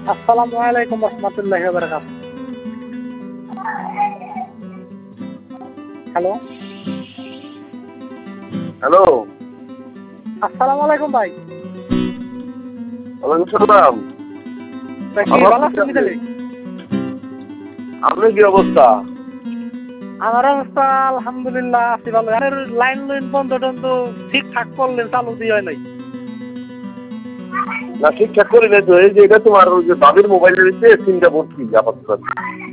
আসসালামু আলাইকুম রহমতুল্লাহি ওয়া বারাকাতুহু। হ্যালো, হ্যালো, আসসালামু আলাইকুম ভাই। ওয়ালাইকুম সালাম। তা কি ভালো আছেন তাহলে? আপনার কি অবস্থা? আমার অবস্থা আলহামদুলিল্লাহ আছি ভালো। আর লাইন বন্ধ টন্ধ ঠিকঠাক করলেন, চালু দিয়ে হয় নাই। না ঠিকঠাক করি নাই তো, এই যে এটা তোমার ওই যে বাবির মোবাইলের ভিতরে সিমটা ভর্তি আপাতত।